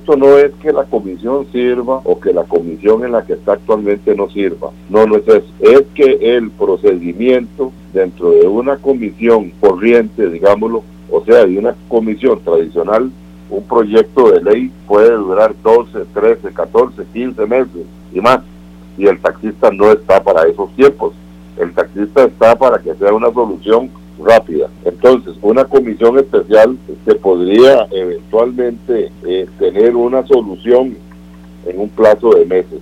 esto no es que la comisión sirva o que la comisión en la que está actualmente no sirva. No, no es eso. Es que el procedimiento dentro de una comisión corriente, digámoslo, o sea, de una comisión tradicional, un proyecto de ley puede durar 12, 13, 14, 15 meses y más. Y el taxista no está para esos tiempos. El taxista está para que sea una solución rápida. Entonces, una comisión especial se podría eventualmente tener una solución en un plazo de meses.